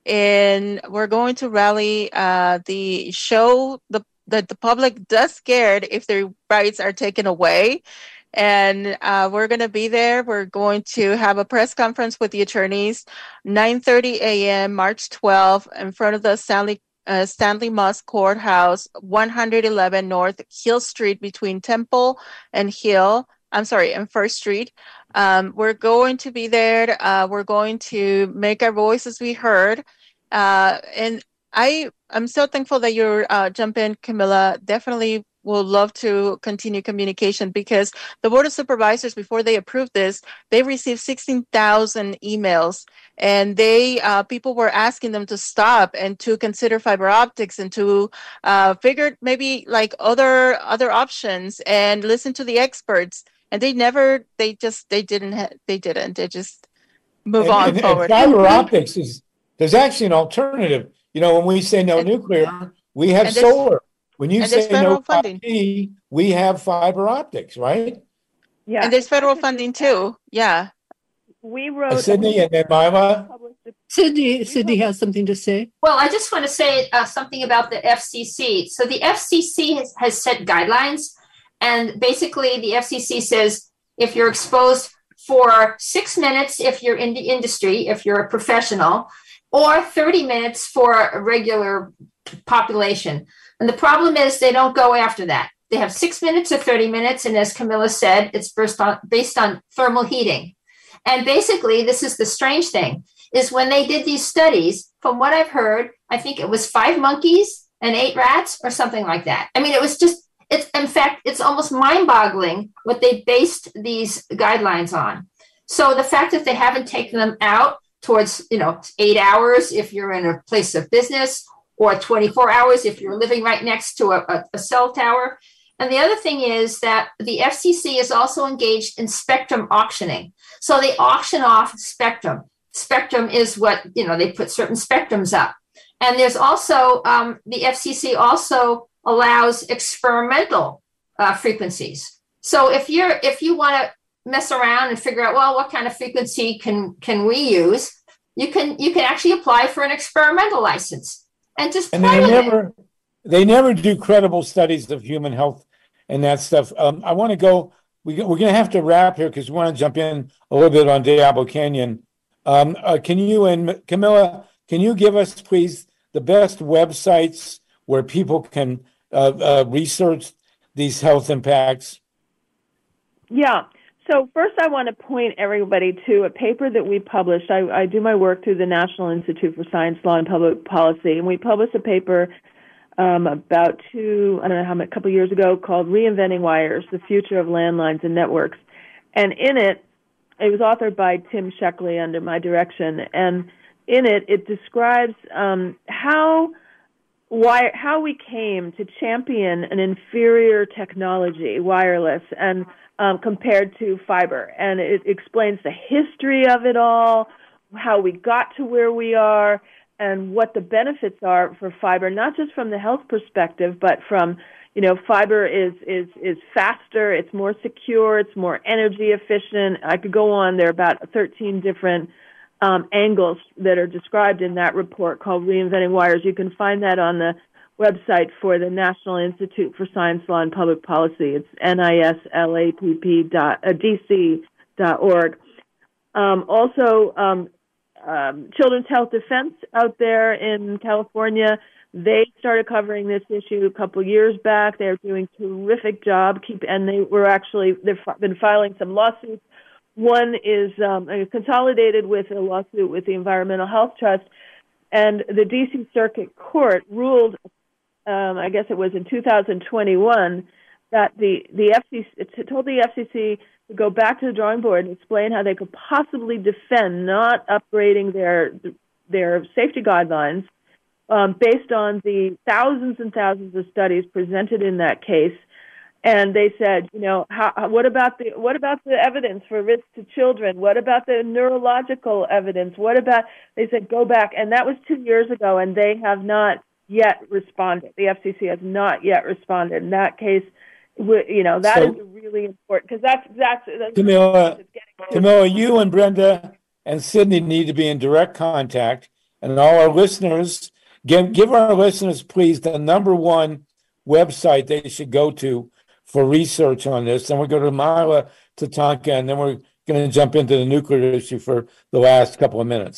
And we're going to rally uh, the show the, that the public does scared if their rights are taken away. And uh, we're going to be there. We're going to have a press conference with the attorneys, nine thirty a.m., March twelfth, in front of the Stanley uh, Stanley Moss Courthouse, one eleven North Hill Street, between Temple and Hill. I'm sorry, and First Street. Um, we're going to be there. Uh, we're going to make our voices be heard. Uh, and I, I'm so thankful that you're uh, jumping, Camilla. Definitely will love to continue communication, because the Board of Supervisors, before they approved this, they received sixteen thousand emails, and they uh, people were asking them to stop and to consider fiber optics and to uh, figure maybe like other other options and listen to the experts. And they never, they just, they didn't, ha- they didn't, they just move and, on and, forward. And fiber optics is, there's actually an alternative. You know, when we say no and, nuclear, we have solar. When you say no five G, we have fiber optics, right? Yeah. And there's federal funding too. Yeah. We wrote. Uh, Sydney and then Mila. Sydney, Sydney has something to say. Well, I just want to say uh, something about the F C C. So the F C C has, has set guidelines, and basically the F C C says if you're exposed for six minutes, if you're in the industry, if you're a professional, or thirty minutes for a regular population. And the problem is they don't go after that. They have six minutes or thirty minutes. And as Camilla said, it's based on, based on thermal heating. And basically, this is the strange thing, is when they did these studies, from what I've heard, I think it was five monkeys and eight rats or something like that. I mean, it was just, it's in fact, it's almost mind-boggling what they based these guidelines on. So the fact that they haven't taken them out towards, you know, eight hours if you're in a place of business, or twenty-four hours if you're living right next to a, a, a cell tower. And the other thing is that the F C C is also engaged in spectrum auctioning. So they auction off spectrum. Spectrum is what, you know, they put certain spectrums up. And there's also, um, the F C C also allows experimental uh, frequencies. So if you're, if you want to mess around and figure out, well, what kind of frequency can, can we use? You can, you can actually apply for an experimental license. And just and they never, it. they never do credible studies of human health and that stuff. Um, I want to go. We, we're going to have to wrap here because we want to jump in a little bit on Diablo Canyon. Um, uh, can you and Camilla, can you give us, please, the best websites where people can uh, uh, research these health impacts? Yeah. So first, I want to point everybody to a paper that we published. I, I do my work through the National Institute for Science, Law, and Public Policy, and we published a paper um, about two, I don't know how many, a couple years ago called Reinventing Wires, the Future of Landlines and Networks. And in it, it was authored by Tim Sheckley under my direction, and in it, it describes um, how why, how we came to champion an inferior technology, wireless, and Um, compared to fiber. And it explains the history of it all, how we got to where we are, and what the benefits are for fiber, not just from the health perspective, but from, you know, fiber is, is, is faster, it's more secure, it's more energy efficient. I could go on. There are about thirteen different um, angles that are described in that report called Reinventing Wires. You can find that on the website for the National Institute for Science, Law, and Public Policy. It's N I S L A P P dot D C dot org. Um, also, um, um, Children's Health Defense out there in California, they started covering this issue a couple years back. They're doing a terrific job, keep, and they were actually, they've been filing some lawsuits. One is um, consolidated with a lawsuit with the Environmental Health Trust, and the D C Circuit Court ruled, Um, I guess it was in two thousand twenty-one, that the, the F C C, it told the F C C to go back to the drawing board and explain how they could possibly defend not upgrading their their safety guidelines um, based on the thousands and thousands of studies presented in that case. And they said, you know, how, what about the what about the evidence for risk to children? What about the neurological evidence? What about, they said, go back. And that was two years ago, and they have not yet responded. The F C C has not yet responded. In that case, you know, that so, is really important because that's, that's, that's Camilla, Camilla, you and Brenda and Sydney need to be in direct contact, and all our listeners, give, give our listeners, please, the number one website they should go to for research on this. And we'll go to Mila Tatanka, and then we're going to jump into the nuclear issue for the last couple of minutes.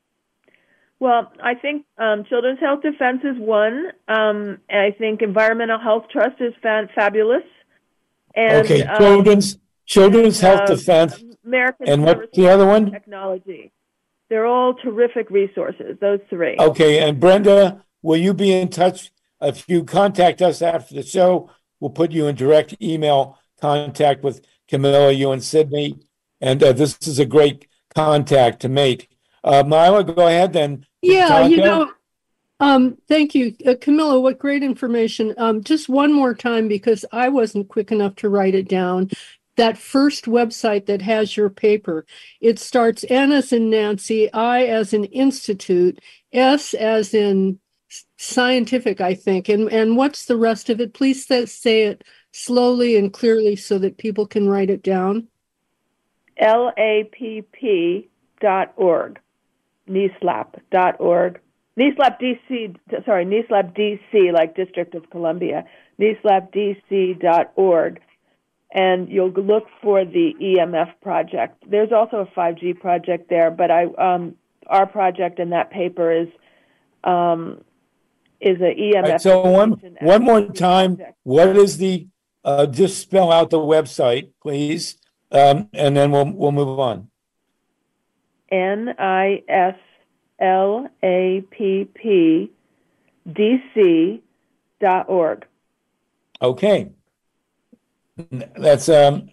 Well, I think um, Children's Health Defense is one. Um, and I think Environmental Health Trust is fa- fabulous. And, okay, Children's um, Children's Health uh, Defense. American and what's the other one? Technology. They're all terrific resources, those three. Okay, and Brenda, will you be in touch? If you contact us after the show, we'll put you in direct email contact with Camilla, you and Sydney. And uh, this is a great contact to make. Uh, Mila, go ahead then. Yeah, Tatanka. you know, um, thank you. Uh, Camilla, what great information. Um, just one more time, because I wasn't quick enough to write it down. That first website that has your paper, it starts N as in Nancy, I as in Institute, S as in scientific, I think. And, and what's the rest of it? Please say it slowly and clearly so that people can write it down. L A P P dot org. NESLAP dot org. NESLAP D C, sorry, NESLAP D C, like District of Columbia, NESLAP D C dot org. And you'll look for the E M F project. There's also a five G project there, but I um, our project in that paper is um, is a E M F. Right, so one one more time, project. What is the? Uh, just spell out the website, please, um, and then we'll we'll move on. N I S L A P P D C dot org. Okay. That's um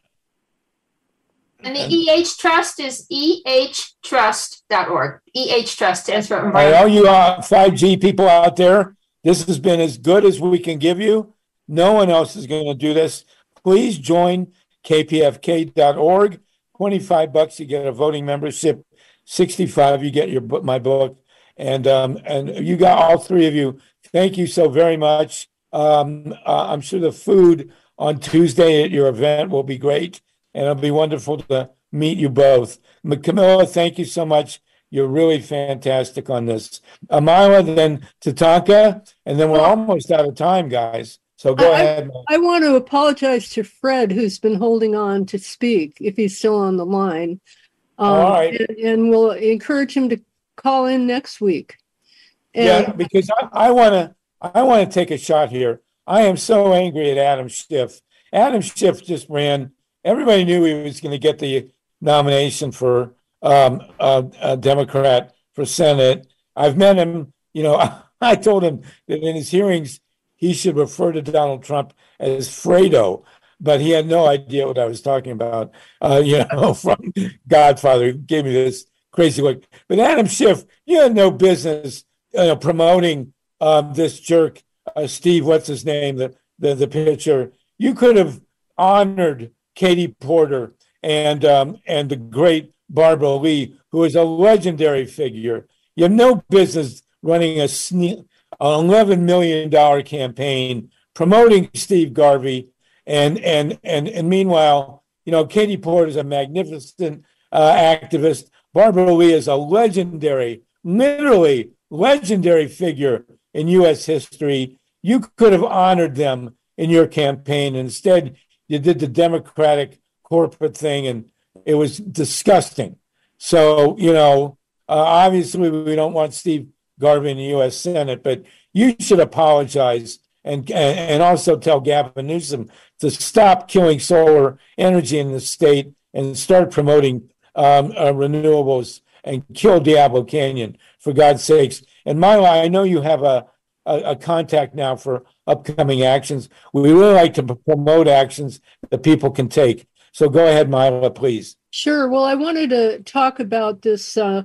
and the E H Trust is E H trust dot org. E H Trust stands for environment. All you uh, five G people out there, this has been as good as we can give you. No one else is going to do this. Please join K P F K dot org. twenty-five bucks, you get a voting membership. sixty-five, you get your my book. And um and you got all three of you. Thank you so very much. Um, uh, I'm sure the food on Tuesday at your event will be great, and it'll be wonderful to meet you both. Camilla, thank you so much. You're really fantastic on this. Amila, then Tatanka, and then we're almost out of time, guys. So go I, ahead. I want to apologize to Fred, who's been holding on to speak, if he's still on the line. Um, All right. And, and we'll encourage him to call in next week. And, yeah, because I want to I want to take a shot here. I am so angry at Adam Schiff. Adam Schiff just ran. Everybody knew he was going to get the nomination for um, a, a Democrat for Senate. I've met him. You know, I told him that in his hearings he should refer to Donald Trump as Fredo, but he had no idea what I was talking about. Uh, you know, from Godfather, he gave me this crazy look. But Adam Schiff, you had no business uh, promoting um, this jerk. Uh, Steve, what's his name? The, the the pitcher. You could have honored Katie Porter and um, and the great Barbara Lee, who is a legendary figure. You have no business running a sne- an eleven million dollars campaign promoting Steve Garvey, and and and and meanwhile, you know, Katie Porter is a magnificent uh, activist. Barbara Lee is a legendary, literally legendary figure in U S history. You could have honored them in your campaign. Instead, you did the Democratic corporate thing, and it was disgusting. So, you know, uh, obviously we don't want Steve Garvey in the U S Senate, but you should apologize and and also tell Gavin Newsom to stop killing solar energy in the state and start promoting um, uh, renewables and kill Diablo Canyon, for God's sakes. And Myla, I know you have a, a, a contact now for upcoming actions. We really like to promote actions that people can take. So go ahead, Myla, please. Sure. Well, I wanted to talk about this uh,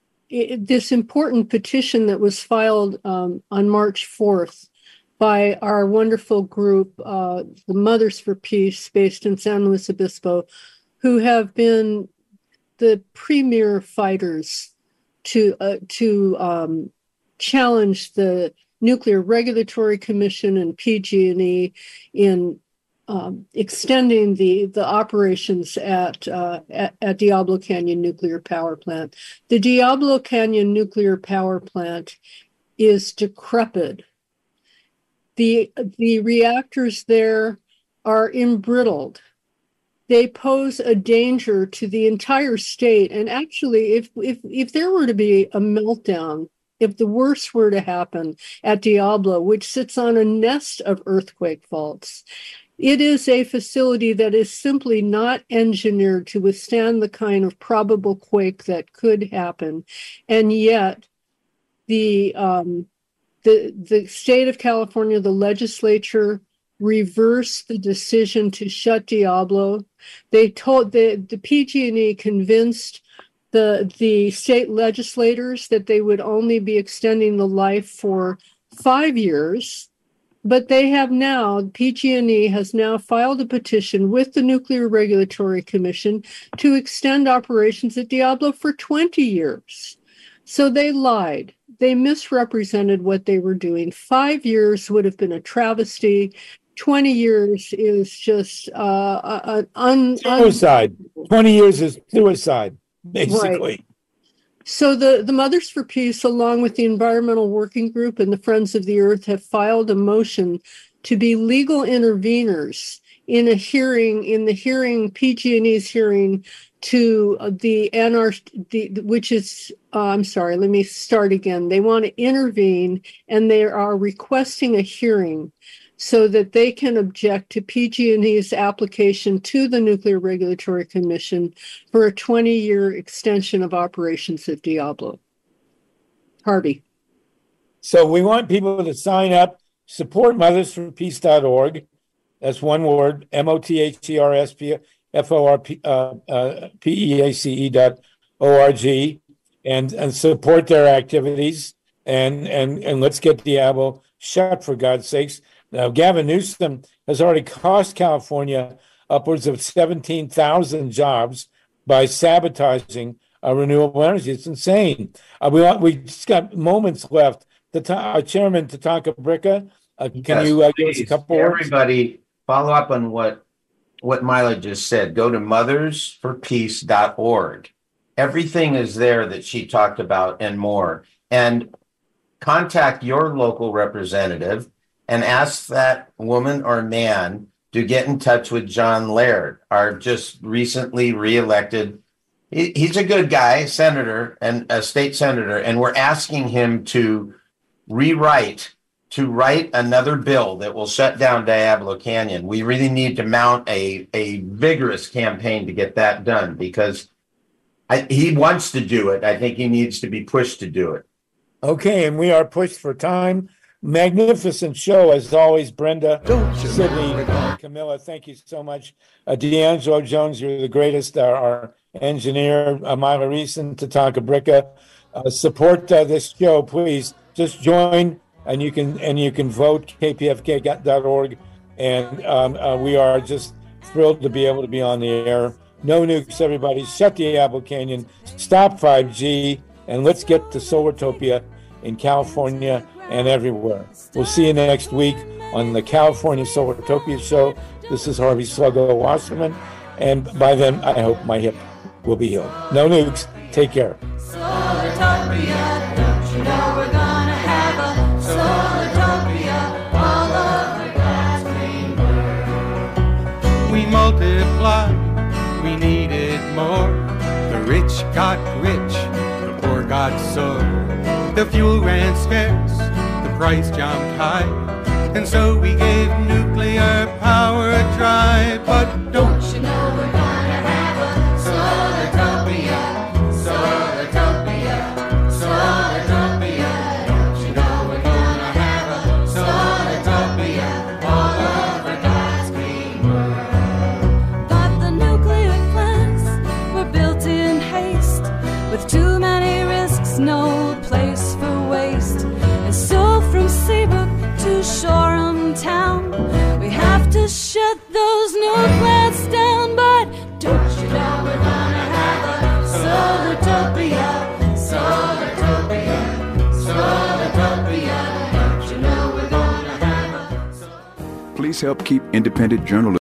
this important petition that was filed um, on March fourth by our wonderful group, uh, the Mothers for Peace, based in San Luis Obispo, who have been the premier fighters to uh, to um, challenge the Nuclear Regulatory Commission and P G and E in um, extending the the operations at, uh, at at Diablo Canyon Nuclear Power Plant. The Diablo Canyon Nuclear Power Plant is decrepit. The the reactors there are embrittled. They pose a danger to the entire state. And actually, if if if there were to be a meltdown, if the worst were to happen at Diablo, which sits on a nest of earthquake faults, it is a facility that is simply not engineered to withstand the kind of probable quake that could happen. And yet, the um, the the state of California, the legislature, reversed the decision to shut Diablo. They told the, the P G and E convinced the the state legislators that they would only be extending the life for five years, but they have now, P G and E has now filed a petition with the Nuclear Regulatory Commission to extend operations at Diablo for twenty years. So they lied. They misrepresented what they were doing. Five years would have been a travesty. twenty years is just uh, an un- suicide. Un- twenty years is suicide, basically. Right. So the, the Mothers for Peace, along with the Environmental Working Group and the Friends of the Earth, have filed a motion to be legal interveners in a hearing, in the hearing, P G and E's hearing to the N R, the, which is, uh, I'm sorry, let me start again. They want to intervene, and they are requesting a hearing so that they can object to P G and E's application to the Nuclear Regulatory Commission for a twenty-year extension of operations at Diablo. Harvey. So we want people to sign up, support mothers for peace dot org. That's one word, M O T H E R S P F O R P P E A C E dot O R G, and, and support their activities, and, and, and let's get Diablo shut, for God's sakes. Now, Gavin Newsom has already cost California upwards of seventeen thousand jobs by sabotaging uh, renewable energy. It's insane. Uh, we want, we just got moments left. The uh, Chairman Tatanka Bricca, uh, can yes, you uh, give us a couple words? Everybody, follow up on what what Mila just said. Go to mothers for peace dot org. Everything is there that she talked about and more. And contact your local representative and ask that woman or man to get in touch with John Laird, our just recently reelected. He, he's a good guy, senator and a state senator, and we're asking him to rewrite, to write another bill that will shut down Diablo Canyon. We really need to mount a, a vigorous campaign to get that done, because I, he wants to do it. I think he needs to be pushed to do it. Okay, and we are pushed for time. Magnificent show, as always, Brenda, Sydney, Camilla, thank you so much. Uh, D'Angelo Jones, you're the greatest. Our, our engineer, uh, Myla Reese and Tatanka Bricca. Uh, support uh, this show, please. Just join, and you can and you can vote K P F K dot org. And um, uh, we are just thrilled to be able to be on the air. No nukes, everybody. Shut the Diablo Canyon. Stop five G, and let's get to Solartopia in California and everywhere. We'll see you next week on the California Solartopia Show. This is Harvey Sluggo Wasserman, and by then, I hope my hip will be healed. No nukes. Take care. Solartopia, don't you know we're gonna have a Solartopia all over God's green world. We multiplied, we needed more. The rich got rich, the poor got sore. The fuel ran scarce, the price jumped high, and so we gave nuclear power a try. But don't you know we're gonna have a Solartopia, Solartopia, Solartopia. Don't you know we're gonna have a Solartopia all over God's green world. But the nuclear plants were built in haste, with too many risks, no place for waste. And so from Seabrook to Shoreham town, we have to shut those nuke plants down. But don't you know we're gonna have a Solartopia, Solartopia, Solartopia. Don't you know we're gonna have a... Please help keep independent journalism